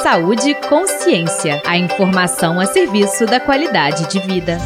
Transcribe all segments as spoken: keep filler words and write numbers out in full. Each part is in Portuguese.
Saúde e Consciência. A informação a serviço da qualidade de vida.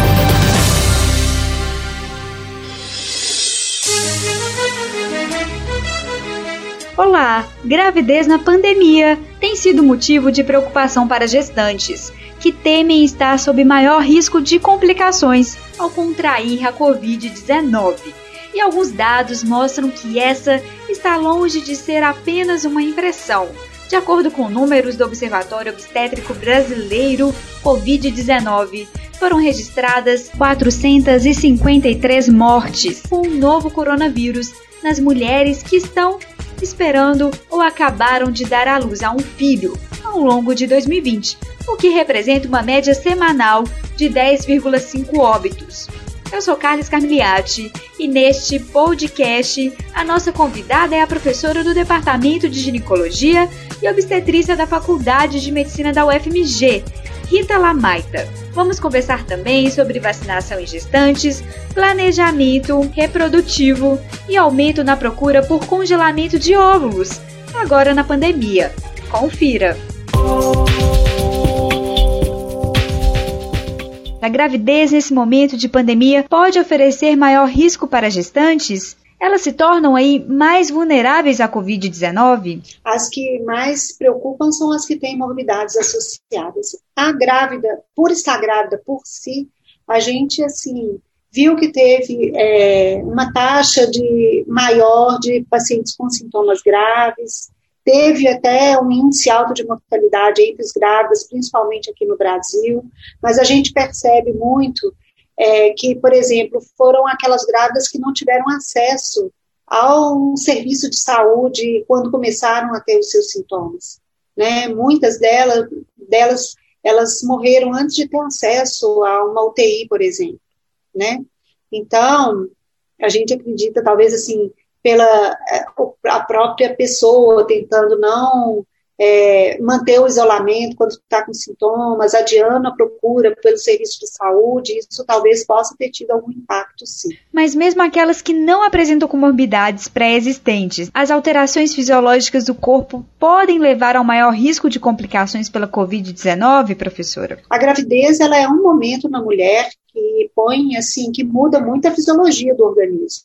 Olá! Gravidez na pandemia tem sido motivo de preocupação para gestantes, que temem estar sob maior risco de complicações ao contrair a covid dezenove. E alguns dados mostram que essa está longe de ser apenas uma impressão. De acordo com números do Observatório Obstétrico Brasileiro covid dezenove, foram registradas quatrocentas e cinquenta e três mortes com o novo coronavírus nas mulheres que estão esperando ou acabaram de dar à luz a um filho ao longo de dois mil e vinte, o que representa uma média semanal de dez vírgula cinco óbitos. Eu sou Carles Carmigliati e neste podcast a nossa convidada é a professora do Departamento de Ginecologia e Obstetrícia da Faculdade de Medicina da U F M G, Rita Lamaita. Vamos conversar também sobre vacinação em gestantes, planejamento reprodutivo e aumento na procura por congelamento de óvulos, agora na pandemia. Confira! A gravidez nesse momento de pandemia pode oferecer maior risco para gestantes? Elas se tornam aí mais vulneráveis à covid dezenove? As que mais preocupam são as que têm morbidades associadas. A grávida, por estar grávida por si, a gente assim viu que teve é, uma taxa de, maior de pacientes com sintomas graves, teve até um índice alto de mortalidade entre as grávidas, principalmente aqui no Brasil, mas a gente percebe muito é, que, por exemplo, foram aquelas grávidas que não tiveram acesso a um serviço de saúde quando começaram a ter os seus sintomas, né? Muitas delas, delas elas morreram antes de ter acesso a uma U T I, por exemplo, né? Então, a gente acredita, talvez assim, pela a própria pessoa tentando não é, manter o isolamento quando está com sintomas, adiando a procura pelo serviço de saúde, isso talvez possa ter tido algum impacto, sim. Mas mesmo aquelas que não apresentam comorbidades pré-existentes, as alterações fisiológicas do corpo podem levar ao maior risco de complicações pela covid dezenove, professora? A gravidez, ela é um momento na mulher que põe, assim, que muda muito a fisiologia do organismo.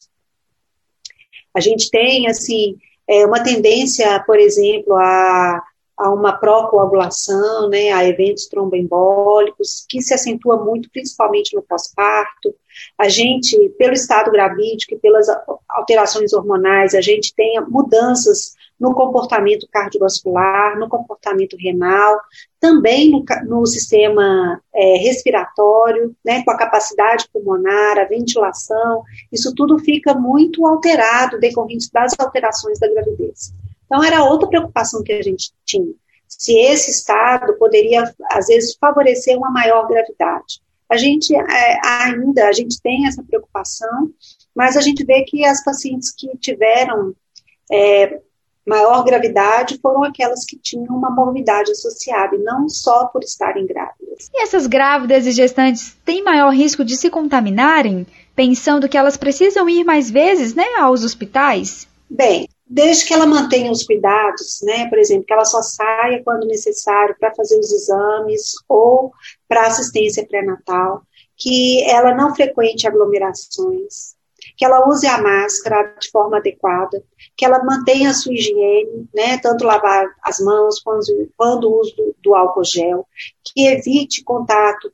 A gente tem, assim, é, uma tendência, por exemplo, a, a uma pró-coagulação, né, a eventos tromboembólicos, que se acentua muito, principalmente no pós-parto. A gente, pelo estado gravídico e pelas alterações hormonais, a gente tem mudanças no comportamento cardiovascular, no comportamento renal, também no, no sistema é, respiratório, né, com a capacidade pulmonar, a ventilação, isso tudo fica muito alterado decorrente das alterações da gravidez. Então, era outra preocupação que a gente tinha, se esse estado poderia, às vezes, favorecer uma maior gravidade. A gente é, ainda, a gente tem essa preocupação, mas a gente vê que as pacientes que tiveram é, maior gravidade foram aquelas que tinham uma morbidade associada, e não só por estarem grávidas. E essas grávidas e gestantes têm maior risco de se contaminarem, pensando que elas precisam ir mais vezes, né, aos hospitais? Bem, desde que ela mantenha os cuidados, né, por exemplo, que ela só saia quando necessário para fazer os exames ou para assistência pré-natal, que ela não frequente aglomerações, que ela use a máscara de forma adequada, que ela mantenha a sua higiene, né, tanto lavar as mãos quando, quando o uso do, do álcool gel, que evite contato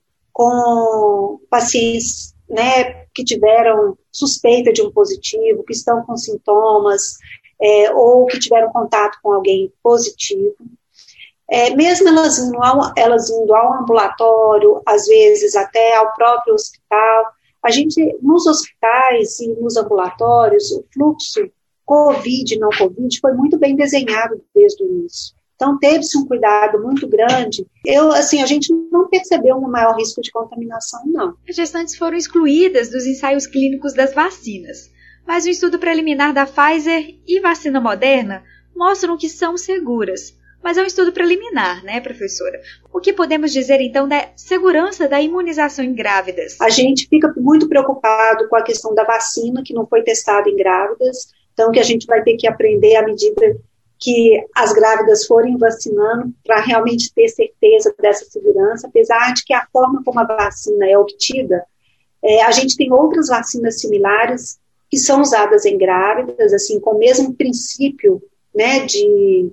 com pacientes, né, que tiveram suspeita de um positivo, que estão com sintomas, é, ou que tiveram contato com alguém positivo. É, mesmo elas indo, ao, elas indo ao ambulatório, às vezes até ao próprio hospital, a gente, nos hospitais e nos ambulatórios, o fluxo Covid, não Covid, foi muito bem desenhado desde o início. Então, teve-se um cuidado muito grande. Eu, assim, a gente não percebeu um maior risco de contaminação, não. As gestantes foram excluídas dos ensaios clínicos das vacinas, mas o estudo preliminar da Pfizer e vacina Moderna mostram que são seguras. Mas é um estudo preliminar, né, professora? O que podemos dizer, então, da segurança da imunização em grávidas? A gente fica muito preocupado com a questão da vacina, que não foi testada em grávidas, então que a gente vai ter que aprender à medida que as grávidas forem vacinando para realmente ter certeza dessa segurança, apesar de que a forma como a vacina é obtida, é, a gente tem outras vacinas similares que são usadas em grávidas, assim, com o mesmo princípio, né, de,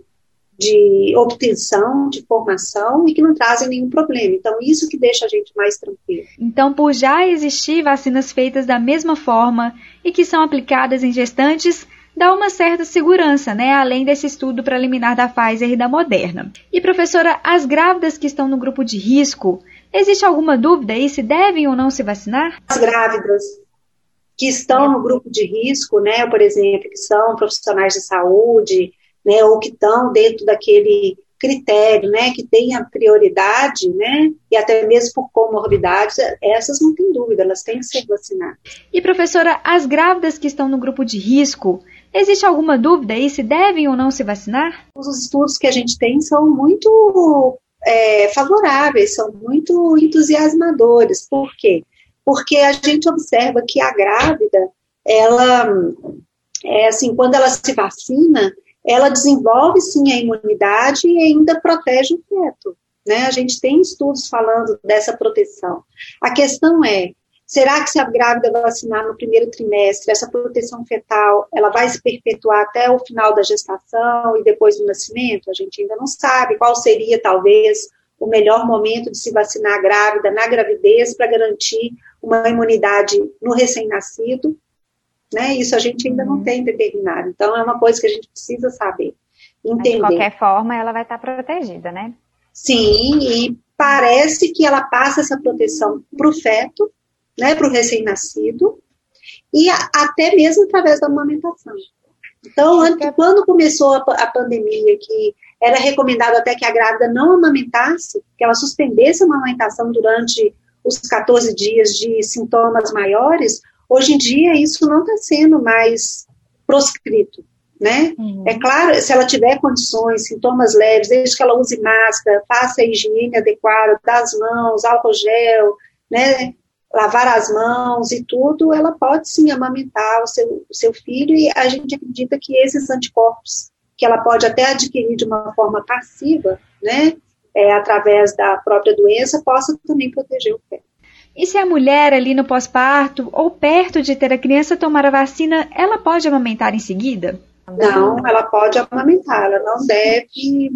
de obtenção, de formação, e que não trazem nenhum problema. Então, isso que deixa a gente mais tranquilo. Então, por já existir vacinas feitas da mesma forma e que são aplicadas em gestantes, dá uma certa segurança, né, além desse estudo preliminar da Pfizer e da Moderna. E, professora, as grávidas que estão no grupo de risco, existe alguma dúvida aí se devem ou não se vacinar? As grávidas que estão no grupo de risco, né, por exemplo, que são profissionais de saúde, né, ou que estão dentro daquele critério, né, que tem a prioridade, né, e até mesmo por comorbidades, essas não tem dúvida, elas têm que ser vacinadas. E, professora, as grávidas que estão no grupo de risco, existe alguma dúvida aí se devem ou não se vacinar? Os estudos que a gente tem são muito é, favoráveis, são muito entusiasmadores. Por quê? Porque a gente observa que a grávida, ela, é, assim, quando ela se vacina, ela desenvolve sim a imunidade e ainda protege o feto, né? A gente tem estudos falando dessa proteção. A questão é, será que se a grávida vacinar no primeiro trimestre, essa proteção fetal, ela vai se perpetuar até o final da gestação e depois do nascimento? A gente ainda não sabe qual seria, talvez, o melhor momento de se vacinar a grávida na gravidez para garantir uma imunidade no recém-nascido, né? Isso a gente ainda não tem determinado. Então, é uma coisa que a gente precisa saber, entender. Mas de qualquer forma, ela vai estar protegida, né? Sim, e parece que ela passa essa proteção para o feto, né, para o recém-nascido, e a, até mesmo através da amamentação. Então, antes, quando começou a, a pandemia, que era recomendado até que a grávida não amamentasse, que ela suspendesse a amamentação durante os catorze dias de sintomas maiores, hoje em dia isso não está sendo mais proscrito, né? Uhum. É claro, se ela tiver condições, sintomas leves, desde que ela use máscara, faça a higiene adequada das mãos, álcool gel, né, lavar as mãos e tudo, ela pode sim amamentar o seu, o seu filho, e a gente acredita que esses anticorpos, que ela pode até adquirir de uma forma passiva, né, é, através da própria doença, possa também proteger o feto. E se a mulher ali no pós-parto ou perto de ter a criança tomar a vacina, ela pode amamentar em seguida? Não, ela pode amamentar, ela não deve,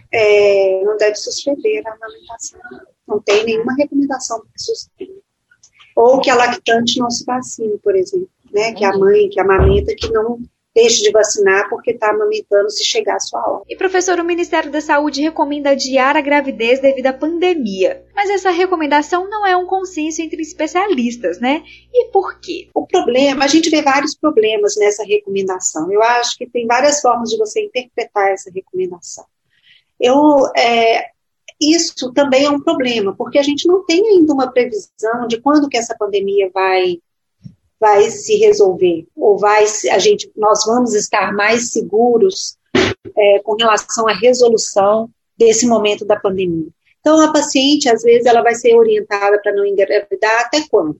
é, não deve suspender a amamentação. Não tem nenhuma recomendação para que suspenda. Ou que a lactante não se vacine, por exemplo, né? Que a mãe que amamenta que não deixe de vacinar porque está amamentando se chegar a sua hora. E, professor, o Ministério da Saúde recomenda adiar a gravidez devido à pandemia. Mas essa recomendação não é um consenso entre especialistas, né? E por quê? O problema, a gente vê vários problemas nessa recomendação. Eu acho que tem várias formas de você interpretar essa recomendação. Eu, é, isso também é um problema, porque a gente não tem ainda uma previsão de quando que essa pandemia vai... vai se resolver, ou vai, a gente, nós vamos estar mais seguros é, com relação à resolução desse momento da pandemia. Então, a paciente, às vezes, ela vai ser orientada para não engravidar até quando?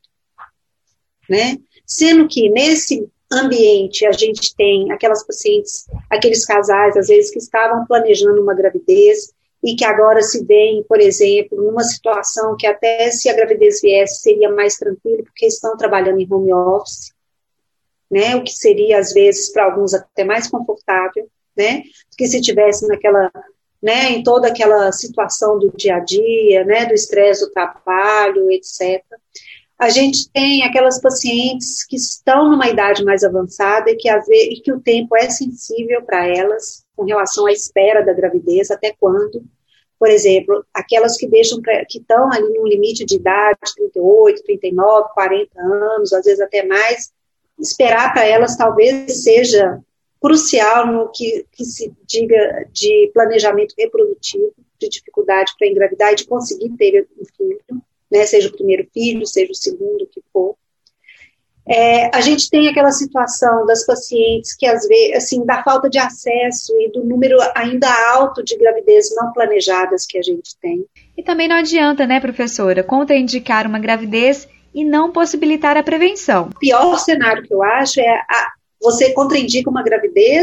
Né? Sendo que, nesse ambiente, a gente tem aquelas pacientes, aqueles casais, às vezes, que estavam planejando uma gravidez, e que agora se veem, por exemplo, numa situação que até se a gravidez viesse seria mais tranquilo, porque estão trabalhando em home office, né, o que seria, às vezes, para alguns até mais confortável, né, do que se tivesse naquela, né, em toda aquela situação do dia a dia, né, do estresse do trabalho, etcétera. A gente tem aquelas pacientes que estão numa idade mais avançada e que, às vezes, e que o tempo é sensível para elas, com relação à espera da gravidez, até quando. Por exemplo, aquelas que deixam pra, que estão ali no limite de idade, trinta e oito, trinta e nove, quarenta anos, às vezes até mais, esperar para elas talvez seja crucial no que, que se diga de planejamento reprodutivo, de dificuldade para engravidar e de conseguir ter um filho, né, seja o primeiro filho, seja o segundo, o que for. É, a gente tem aquela situação das pacientes que, às vezes, assim, da falta de acesso e do número ainda alto de gravidez não planejadas que a gente tem. E também não adianta, né, professora, contraindicar uma gravidez e não possibilitar a prevenção. O pior cenário que eu acho é a, você contraindica uma gravidez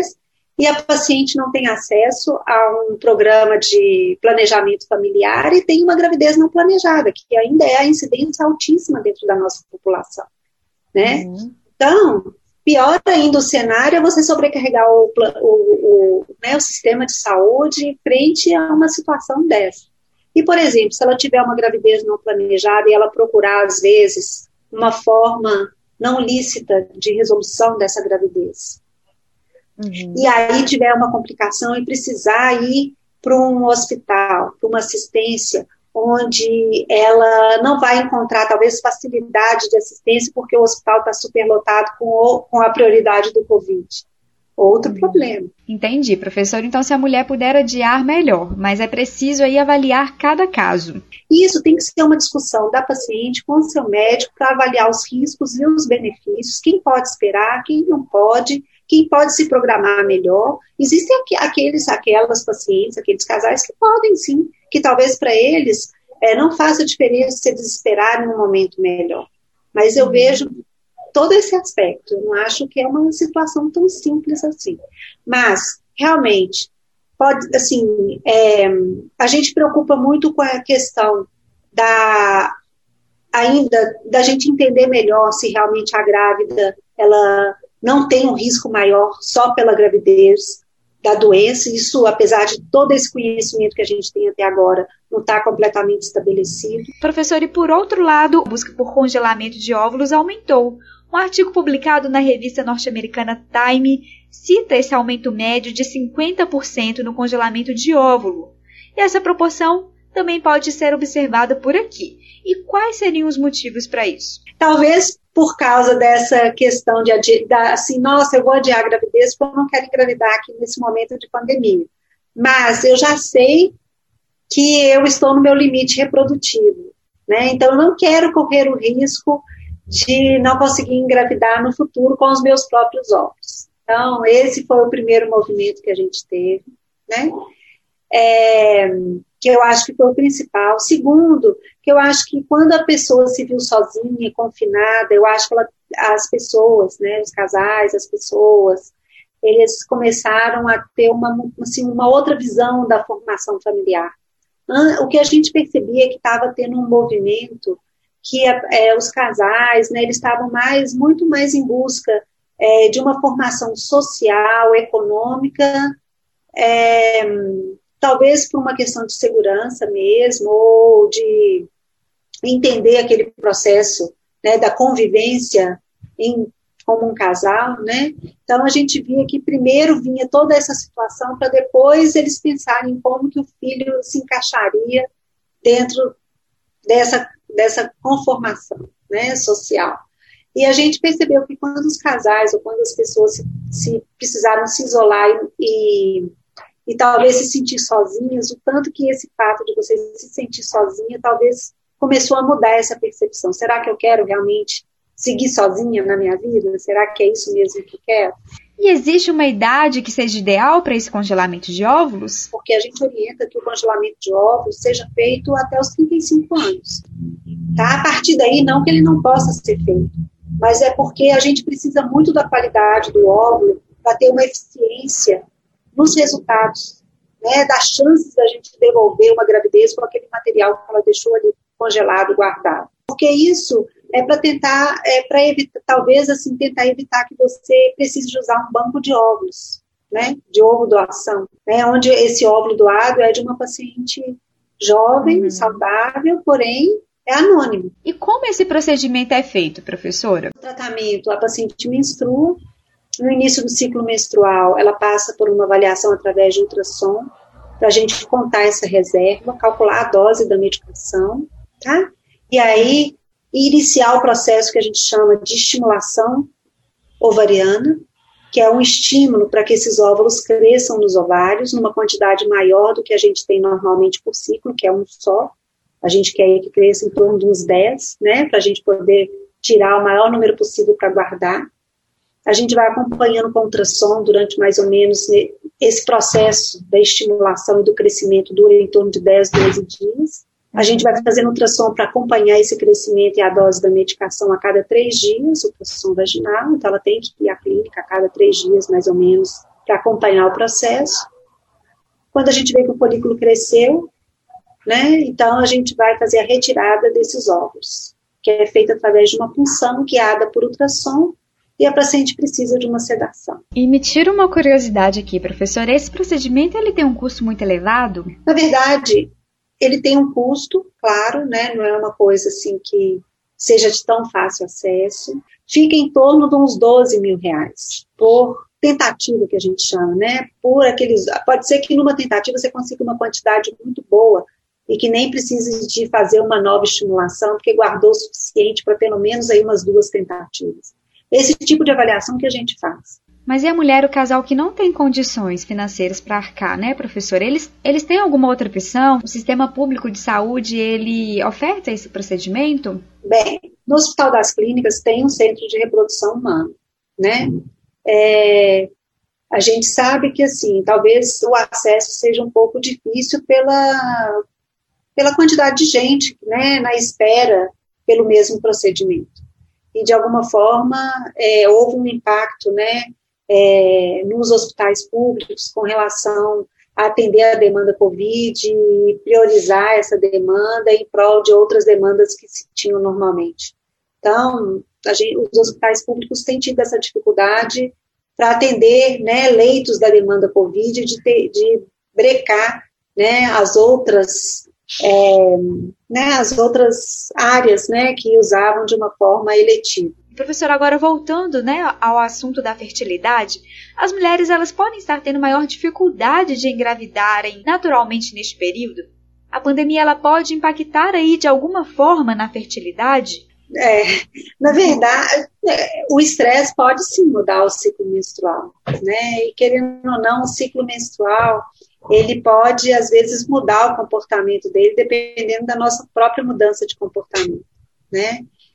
e a paciente não tem acesso a um programa de planejamento familiar e tem uma gravidez não planejada, que ainda é a incidência altíssima dentro da nossa população, né? Uhum. Então, pior ainda o cenário é você sobrecarregar o, o, o, né, o sistema de saúde frente a uma situação dessa. E, por exemplo, se ela tiver uma gravidez não planejada e ela procurar, às vezes, uma forma não lícita de resolução dessa gravidez, uhum. e aí tiver uma complicação e precisar ir para um hospital, para uma assistência, onde ela não vai encontrar, talvez, facilidade de assistência, porque o hospital está superlotado com, o, com a prioridade do Covid. Outro problema. Entendi, professor. Então, se a mulher puder adiar, melhor, mas é preciso aí avaliar cada caso. Isso tem que ser uma discussão da paciente com o seu médico para avaliar os riscos e os benefícios, quem pode esperar, quem não pode, quem pode se programar melhor. Existem aqueles, aquelas pacientes, aqueles casais que podem sim, que talvez para eles é, não faça diferença se desesperar em um momento melhor. Mas eu vejo todo esse aspecto. Eu não acho que é uma situação tão simples assim. Mas, realmente, pode, assim, é, a gente preocupa muito com a questão da, ainda, da gente entender melhor se realmente a grávida, ela não tem um risco maior só pela gravidez da doença. Isso, apesar de todo esse conhecimento que a gente tem até agora, não está completamente estabelecido. Professor, e por outro lado, a busca por congelamento de óvulos aumentou. Um artigo publicado na revista norte-americana Time cita esse aumento médio de cinquenta por cento no congelamento de óvulo. E essa proporção também pode ser observada por aqui. E quais seriam os motivos para isso? Talvez por causa dessa questão de, de assim, nossa, eu vou adiar a gravidez porque eu não quero engravidar aqui nesse momento de pandemia. Mas eu já sei que eu estou no meu limite reprodutivo, né? Então eu não quero correr o risco de não conseguir engravidar no futuro com os meus próprios óvulos. Então, esse foi o primeiro movimento que a gente teve, né? É, que eu acho que foi o principal. Segundo, que eu acho que quando a pessoa se viu sozinha, confinada, eu acho que ela, as pessoas, né, os casais, as pessoas, eles começaram a ter uma, assim, uma outra visão da formação familiar. O que a gente percebia é que estava tendo um movimento que é, os casais, né, eles estavam mais, muito mais em busca é, de uma formação social, econômica, é, talvez por uma questão de segurança mesmo, ou de entender aquele processo, né, da convivência em, como um casal, né? Então a gente via que primeiro vinha toda essa situação para depois eles pensarem como que o filho se encaixaria dentro dessa dessa conformação, né, social. E a gente percebeu que quando os casais, ou quando as pessoas se, se precisaram se isolar e, e, e talvez se sentir sozinhas, o tanto que esse fato de você se sentir sozinha, talvez começou a mudar essa percepção. Será que eu quero realmente seguir sozinha na minha vida? Será que é isso mesmo que eu quero? E existe uma idade que seja ideal para esse congelamento de óvulos? Porque a gente orienta que o congelamento de óvulos seja feito até os trinta e cinco anos. Tá? A partir daí, não que ele não possa ser feito, mas é porque a gente precisa muito da qualidade do óvulo para ter uma eficiência nos resultados, né, das chances da gente devolver uma gravidez com aquele material que ela deixou ali congelado, guardado. Porque isso é para tentar, é para evitar, talvez assim, tentar evitar que você precise de usar um banco de óvulos, né, de ovo doação, né, onde esse óvulo doado é de uma paciente jovem, uhum. saudável, porém é anônimo. E como esse procedimento é feito, professora? O tratamento, a paciente menstrua, no início do ciclo menstrual, ela passa por uma avaliação através de ultrassom, para a gente contar essa reserva, calcular a dose da medicação, tá? E aí, iniciar o processo que a gente chama de estimulação ovariana, que é um estímulo para que esses óvulos cresçam nos ovários, numa quantidade maior do que a gente tem normalmente por ciclo, que é um só. A gente quer que cresça em torno de uns dez, né, para a gente poder tirar o maior número possível para guardar. A gente vai acompanhando com ultrassom durante mais ou menos esse processo da estimulação e do crescimento dura em torno de dez, doze dias. A gente vai fazendo ultrassom para acompanhar esse crescimento e a dose da medicação a cada três dias, ultrassom vaginal, então ela tem que ir à clínica a cada três dias, mais ou menos, para acompanhar o processo. Quando a gente vê que o folículo cresceu, né, então a gente vai fazer a retirada desses óvulos, que é feita através de uma punção guiada por ultrassom, e a paciente precisa de uma sedação. E me tira uma curiosidade aqui, professora, esse procedimento ele tem um custo muito elevado? Na verdade, ele tem um custo, claro, né, não é uma coisa assim que seja de tão fácil acesso, fica em torno de uns doze mil reais por tentativa, que a gente chama, né, por aqueles, pode ser que numa tentativa você consiga uma quantidade muito boa e que nem precise de fazer uma nova estimulação, porque guardou o suficiente para pelo menos aí umas duas tentativas. Esse tipo de avaliação que a gente faz. Mas e a mulher, o casal que não tem condições financeiras para arcar, né, professor? Eles, eles têm alguma outra opção? O sistema público de saúde, ele oferta esse procedimento? Bem, no Hospital das Clínicas tem um centro de reprodução humana, né? É, a gente sabe que, assim, talvez o acesso seja um pouco difícil pela, pela quantidade de gente, né, na espera pelo mesmo procedimento. E, de alguma forma, é, houve um impacto, né, é, nos hospitais públicos com relação a atender a demanda Covid e priorizar essa demanda em prol de outras demandas que se tinham normalmente. Então, a gente, os hospitais públicos têm tido essa dificuldade para atender, né, leitos da demanda Covid, de, ter, de brecar, né, as outras... É, né, as outras áreas, né, que usavam de uma forma eletiva. Professora, agora voltando, né, ao assunto da fertilidade, as mulheres elas podem estar tendo maior dificuldade de engravidarem naturalmente neste período? A pandemia ela pode impactar aí de alguma forma na fertilidade? É, na verdade, é, o estresse pode sim mudar o ciclo menstrual, né, e querendo ou não, o ciclo menstrual ele pode, às vezes, mudar o comportamento dele, dependendo da nossa própria mudança de comportamento, né?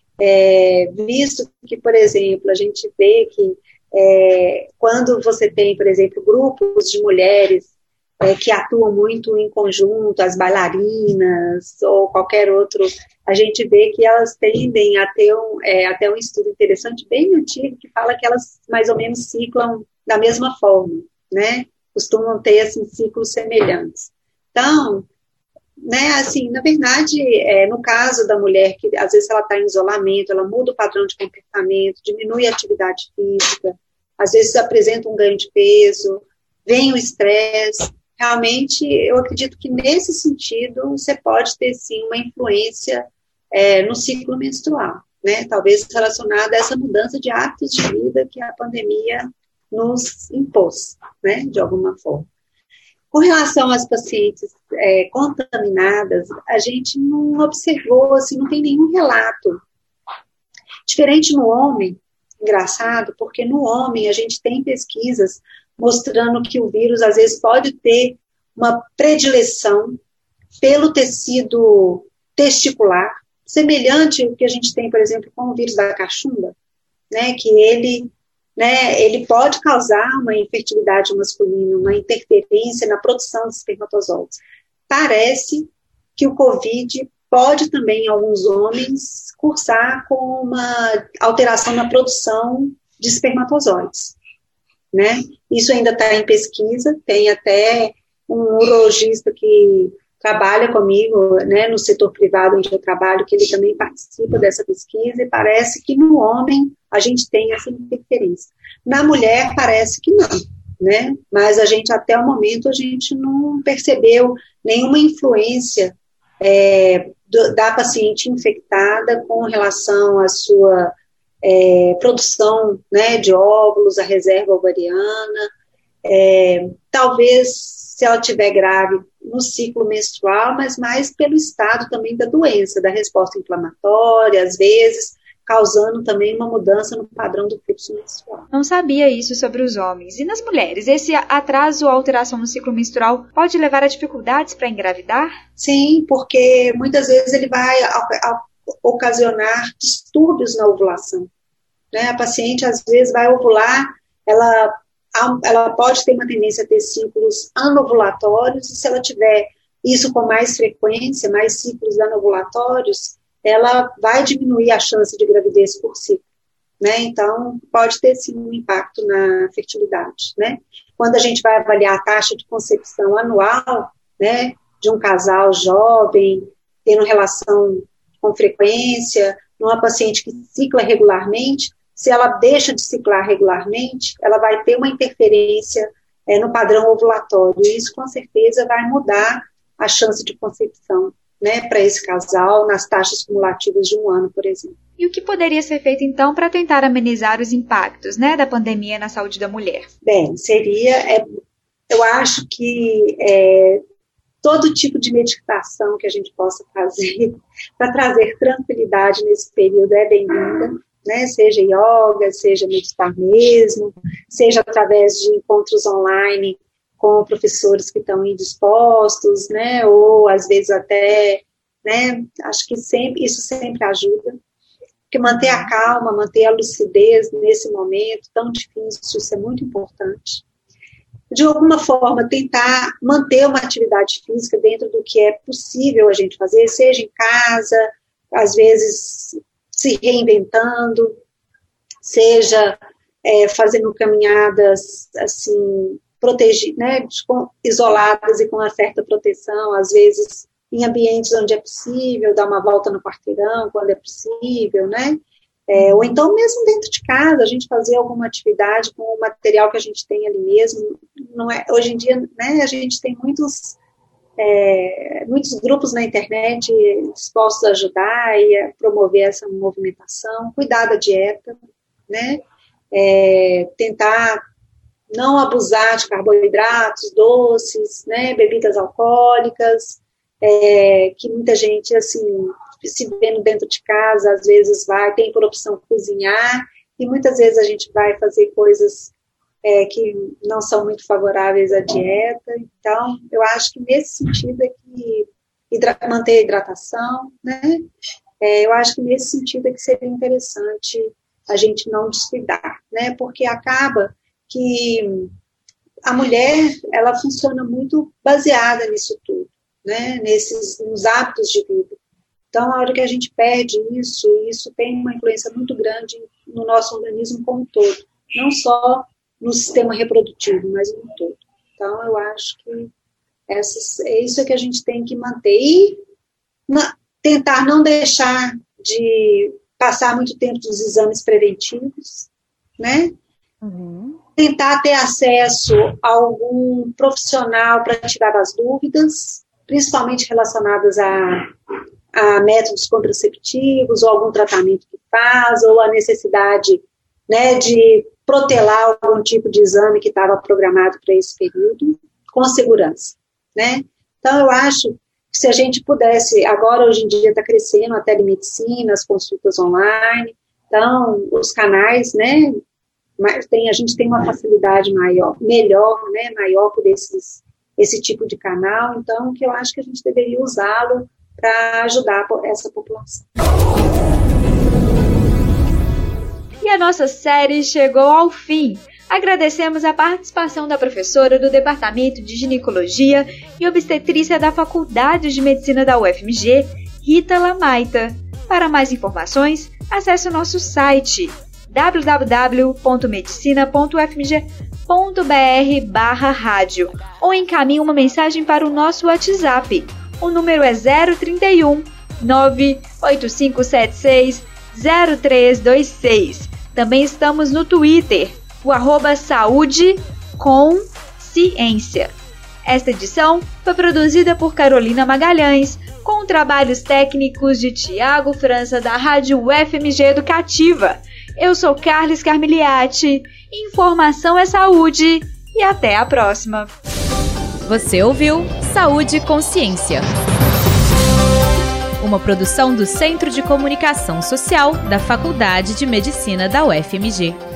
É, visto que, por exemplo, a gente vê que é, quando você tem, por exemplo, grupos de mulheres é, que atuam muito em conjunto, as bailarinas ou qualquer outro, a gente vê que elas tendem a ter um, é, até um estudo interessante, bem antigo, que fala que elas mais ou menos ciclam da mesma forma, né? Costumam ter, assim, ciclos semelhantes. Então, né, assim, na verdade, é, no caso da mulher, que às vezes ela está em isolamento, ela muda o padrão de comportamento, diminui a atividade física, às vezes apresenta um ganho de peso, vem o estresse, realmente, eu acredito que nesse sentido, você pode ter, sim, uma influência é, no ciclo menstrual, né, talvez relacionada a essa mudança de hábitos de vida que a pandemia nos impôs, né, de alguma forma. Com relação às pacientes é, contaminadas, a gente não observou, assim, não tem nenhum relato. Diferente no homem, engraçado, porque no homem a gente tem pesquisas mostrando que o vírus, às vezes, pode ter uma predileção pelo tecido testicular, semelhante ao que a gente tem, por exemplo, com o vírus da cachumba, né, que ele... Né, ele pode causar uma infertilidade masculina, uma interferência na produção de espermatozoides. Parece que o Covid pode também, em alguns homens, cursar com uma alteração na produção de espermatozoides, né? Isso ainda está em pesquisa, tem até um urologista que trabalha comigo, né, no setor privado onde eu trabalho, que ele também participa dessa pesquisa, e parece que no homem a gente tem essa interferência. Na mulher parece que não, né? Mas a gente, até o momento, a gente não percebeu nenhuma influência é, do, da paciente infectada com relação à sua é, produção, né, de óvulos, a reserva ovariana, é, talvez se ela estiver grave no ciclo menstrual, mas mais pelo estado também da doença, da resposta inflamatória, às vezes, causando também uma mudança no padrão do fluxo menstrual. Não sabia isso sobre os homens. E nas mulheres, esse atraso ou alteração no ciclo menstrual pode levar a dificuldades para engravidar? Sim, porque muitas vezes ele vai a, a, ocasionar distúrbios na ovulação, né? A paciente, às vezes, vai ovular, ela... ela pode ter uma tendência a ter ciclos anovulatórios, e se ela tiver isso com mais frequência, mais ciclos anovulatórios, ela vai diminuir a chance de gravidez por ciclo, né? Então, pode ter sim um impacto na fertilidade, né? quando a gente vai avaliar a taxa de concepção anual, né, de um casal jovem, tendo relação com frequência, numa paciente que cicla regularmente, se ela deixa de ciclar regularmente, ela vai ter uma interferência é, no padrão ovulatório, e isso com certeza vai mudar a chance de concepção, né, para esse casal nas taxas cumulativas de um ano, por exemplo. E o que poderia ser feito, então, para tentar amenizar os impactos, né, da pandemia na saúde da mulher? Bem, seria, é, eu acho que é, todo tipo de meditação que a gente possa fazer para trazer tranquilidade nesse período é bem-vinda, né, seja yoga, seja meditar mesmo, seja através de encontros online com professores que estão indispostos, né, ou às vezes até, né, acho que sempre, isso sempre ajuda, porque manter a calma, manter a lucidez nesse momento tão difícil, isso é muito importante. De alguma forma, tentar manter uma atividade física dentro do que é possível a gente fazer, seja em casa, às vezes se reinventando, seja é, fazendo caminhadas, assim, protegidas, né, isoladas e com uma certa proteção, às vezes em ambientes onde é possível, dar uma volta no quarteirão quando é possível, né, é, ou então mesmo dentro de casa, a gente fazer alguma atividade com o material que a gente tem ali mesmo. Não é, hoje em dia, né, a gente tem muitos, é, muitos grupos na internet dispostos a ajudar e a promover essa movimentação, cuidar da dieta, né, é, tentar não abusar de carboidratos, doces, né, bebidas alcoólicas, é, que muita gente, assim, se vendo dentro de casa, às vezes vai, tem por opção cozinhar, e muitas vezes a gente vai fazer coisas é, que não são muito favoráveis à dieta. Então, eu acho que nesse sentido é que hidra- manter a hidratação, né, é, eu acho que nesse sentido é que seria interessante a gente não descuidar, né, porque acaba que a mulher, ela funciona muito baseada nisso tudo, né, nesses, nos hábitos de vida. Então, a hora que a gente perde isso, isso tem uma influência muito grande no nosso organismo como um todo, não só no sistema reprodutivo, mas no todo. Então, eu acho que essas, é isso que a gente tem que manter e na, tentar não deixar de passar muito tempo dos exames preventivos, né? Uhum. Tentar ter acesso a algum profissional para tirar as dúvidas, principalmente relacionadas a, a métodos contraceptivos, ou algum tratamento que faz, ou a necessidade, né, de protelar algum tipo de exame que estava programado para esse período, com segurança, né? Então, eu acho que se a gente pudesse, agora hoje em dia está crescendo a telemedicina, as consultas online, então, os canais, né, mas tem, a gente tem uma facilidade maior, melhor, né, maior por esses, esse tipo de canal, então, que eu acho que a gente deveria usá-lo para ajudar essa população. E a nossa série chegou ao fim. Agradecemos a participação da professora do Departamento de Ginecologia e Obstetrícia da Faculdade de Medicina da U F M G, Rita Lamaita. Para mais informações, acesse o nosso site w w w ponto medicina ponto u f m g ponto b r barra rádio ou encaminhe uma mensagem para o nosso WhatsApp. O número é zero trinta e um, nove oito cinco sete seis, zero três dois seis. Também estamos no Twitter, o arroba saúde com ciência. Esta edição foi produzida por Carolina Magalhães, com trabalhos técnicos de Tiago França, da Rádio U F M G Educativa. Eu sou Carles Carmiliati, informação é saúde e até a próxima. Você ouviu Saúde e Consciência, uma produção do Centro de Comunicação Social da Faculdade de Medicina da U F M G.